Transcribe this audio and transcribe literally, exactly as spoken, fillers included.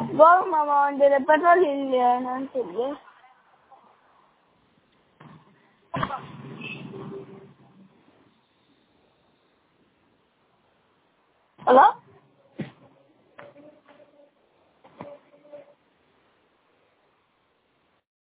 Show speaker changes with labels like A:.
A: Go mamma delle paroline, non si vede. Hello?